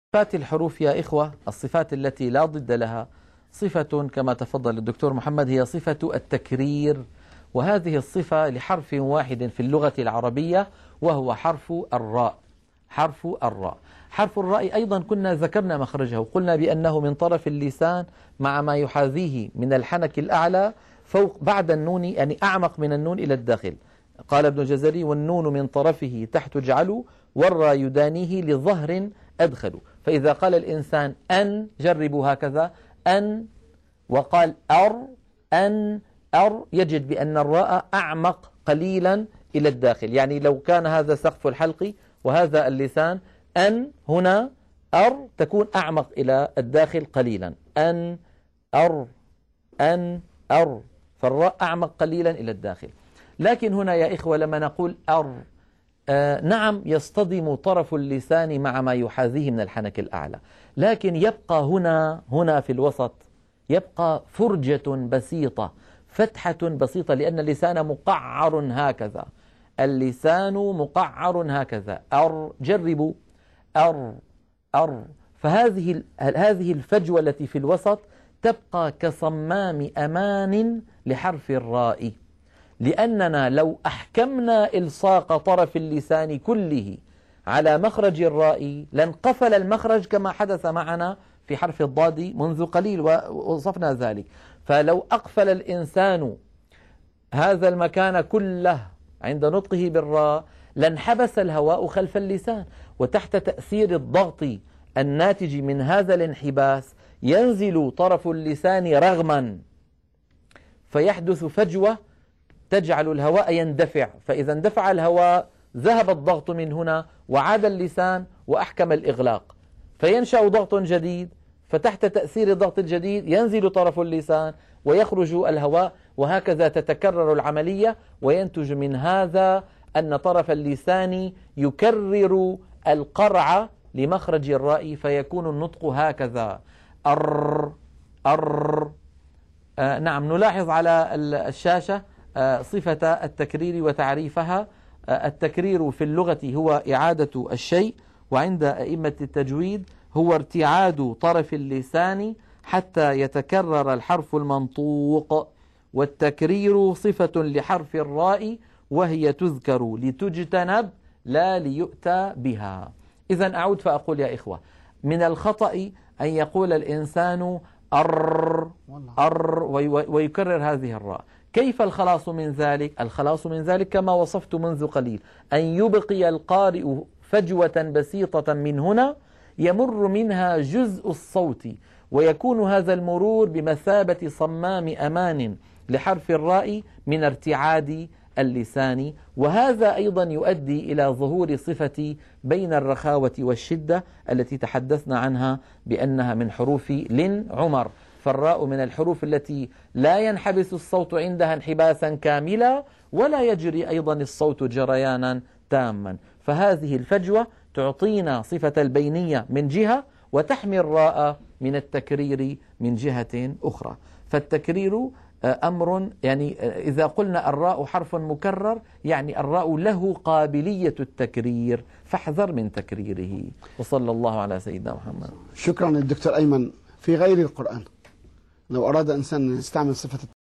صفات الحروف يا إخوة، الصفات التي لا ضد لها صفة كما تفضل الدكتور محمد، هي صفة التكرير، وهذه الصفة لحرف واحد في اللغة العربية وهو حرف الراء. حرف الراء، حرف الراء أيضا كنا ذكرنا مخرجه، قلنا بأنه من طرف اللسان مع ما يحاذيه من الحنك الأعلى فوق بعد النون، يعني أعمق من النون إلى الداخل. قال ابن الجزري: والنون من طرفه تحت اجعلوا والراء يدانيه لظهر أدخلوا. فإذا قال الإنسان أن، جربوا هكذا أن، وقال أن يجد بأن الراء أعمق قليلا إلى الداخل، يعني لو كان هذا سقف الحلق وهذا اللسان، أن هنا تكون أعمق إلى الداخل قليلا. أن فالراء أعمق قليلا إلى الداخل. لكن هنا يا إخوة لما نقول نعم يصطدم طرف اللسان مع ما يحاذيه من الحنك الأعلى، لكن يبقى هنا في الوسط يبقى فرجة بسيطة، فتحة بسيطة، لأن اللسان مقعر هكذا، اللسان مقعر هكذا. جربوا فهذه الفجوة التي في الوسط تبقى كصمام أمان لحرف الراء، لأننا لو أحكمنا إلصاق طرف اللسان كله على مخرج الراء لانقفل المخرج كما حدث معنا في حرف الضاد منذ قليل ووصفنا ذلك. فلو أقفل الإنسان هذا المكان كله عند نطقه بالراء لانحبس الهواء خلف اللسان، وتحت تأثير الضغط الناتج من هذا الانحباس ينزل طرف اللسان رغما، فيحدث فجوة تجعل الهواء يندفع، فإذا اندفع الهواء ذهب الضغط من هنا وعاد اللسان وأحكم الإغلاق، فينشأ ضغط جديد، فتحت تأثير الضغط الجديد ينزل طرف اللسان ويخرج الهواء، وهكذا تتكرر العملية، وينتج من هذا أن طرف اللسان يكرر القرع لمخرج الراء، فيكون النطق هكذا نعم. نلاحظ على الشاشة صفة التكرير وتعريفها. التكرير في اللغة هو إعادة الشيء، وعند أئمة التجويد هو ارتعاد طرف اللسان حتى يتكرر الحرف المنطوق. والتكرير صفة لحرف الراء وهي تذكر لتجتنب لا ليؤتى بها. إذن أعود فأقول يا إخوة، من الخطأ أن يقول الإنسان ويكرر هذه الراء. كيف الخلاص من ذلك؟ الخلاص من ذلك كما وصفت منذ قليل، أن يبقي القارئ فجوة بسيطة من هنا يمر منها جزء الصوت، ويكون هذا المرور بمثابة صمام أمان لحرف الراء من ارتعاد اللسان، وهذا أيضا يؤدي إلى ظهور صفة بين الرخاوة والشدة التي تحدثنا عنها بأنها من حروف لن عمر. فالراء من الحروف التي لا ينحبس الصوت عندها انحباسا كاملا، ولا يجري أيضا الصوت جريانا تاما، فهذه الفجوة تعطينا صفة البينية من جهة، وتحمي الراء من التكرير من جهة أخرى. فالتكرير أمر، يعني إذا قلنا الراء حرف مكرر يعني الراء له قابلية التكرير، فاحذر من تكريره. وصلى الله على سيدنا محمد. شكرا للدكتور أيمن. في غير القرآن لو أراد إنسان يستعمل صفة